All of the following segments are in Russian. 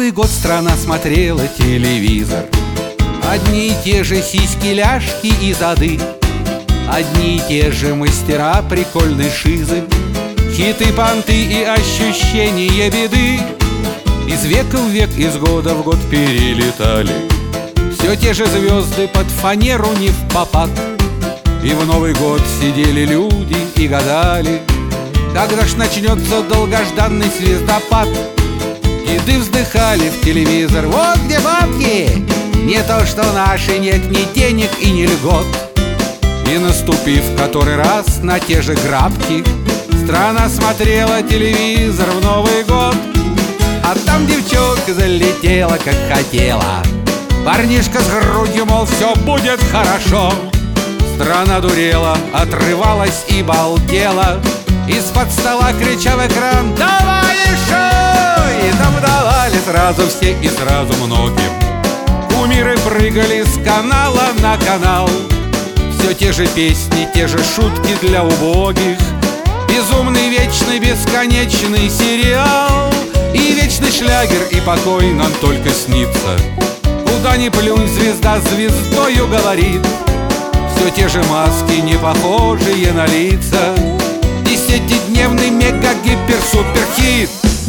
Новый год страна смотрела телевизор. Одни и те же сиськи, ляжки и зады, одни и те же мастера прикольной шизы, хиты, понты и ощущения беды из века в век, из года в год перелетали. Все те же звезды под фанеру не впопад. И в Новый год сидели люди и гадали, когда ж начнется долгожданный звездопад. Еды вздыхали в телевизор: вот где бабки, не то что наши, нет ни денег и ни льгот. И наступив который раз на те же грабки, страна смотрела телевизор в Новый год. А там девчонка залетела, как хотела, парнишка с грудью, мол, все будет хорошо. Страна дурела, отрывалась и балдела, из-под стола крича в экран: давай еще! И там давали сразу все и сразу многим. Кумиры прыгали с канала на канал. Все те же песни, те же шутки для убогих, безумный, вечный, бесконечный сериал. И вечный шлягер, и покой нам только снится. Куда ни плюнь, звезда звездою говорит. Все те же маски, не похожие на лица. Десятидневный мега-гипер-супер-хит.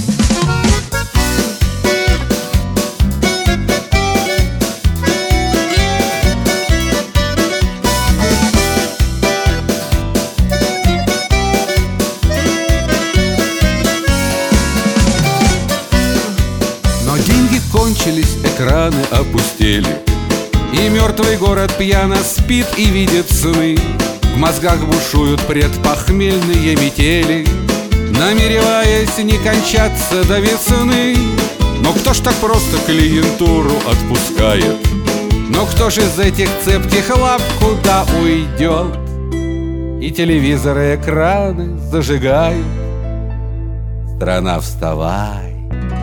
Но деньги кончились, экраны опустели, и мертвый город пьяно спит и видит сны. В мозгах бушуют предпохмельные метели, намереваясь не кончаться до весны. Но кто ж так просто клиентуру отпускает? Но кто ж из этих цепких лап куда уйдет? И телевизоры, экраны зажигают. Страна, вставай!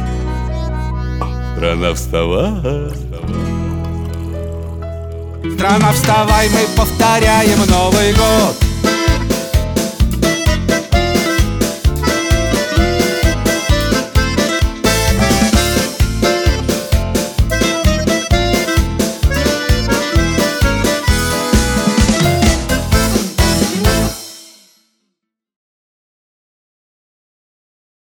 Страна, вставай! Страна, вставай, мы повторяем Новый год.